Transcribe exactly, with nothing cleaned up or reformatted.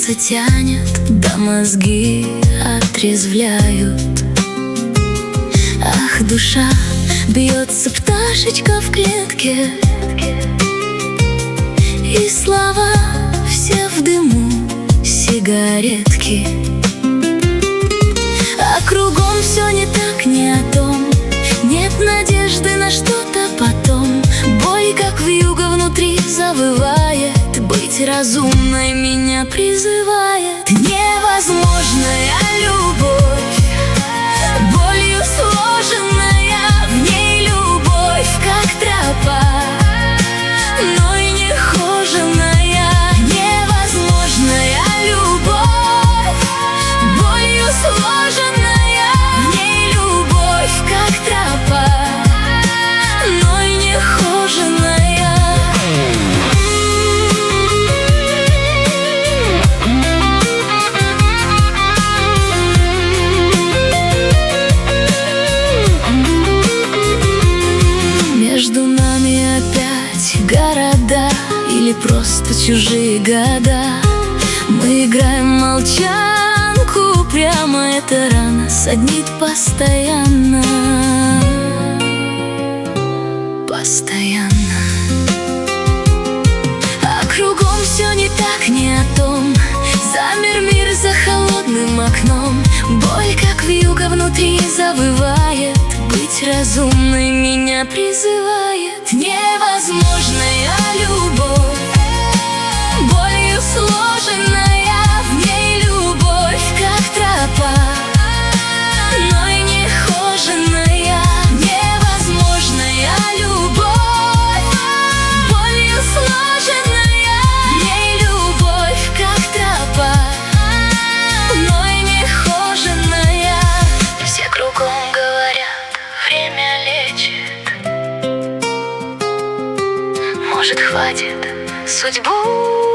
сердце тянет, да мозги отрезвляют. Ах, душа, бьется пташечка в клетке, и слова все в дыму сигаретки. А кругом все не так, не о том, нет надежды на что-то потом. Боль, как вьюга, внутри завывает, быть разумной меня призывает. Невозможная любовь, болью сложенная, в ней любовь, как тропа, но и нехоженная. Невозможная любовь, болью сложенная, в ней любовь, как тропа, но и нехоженная. Между нами опять города или просто чужие года. Мы играем в молчанку, прямо эта рана саднит постоянно. Постоянно. А кругом все не так, не о том. Замер мир за холодным окном. Боль, как вьюга, внутри завывает, быть разумной меня призывает. Невозможная любовь, болью сложенная, в ней любовь, как тропа, но и нехоженная. Невозможная любовь, болью сложенная, в ней любовь, как тропа, но и нехоженная. Все кругом говорят, время лечит. Может, хватит судьбу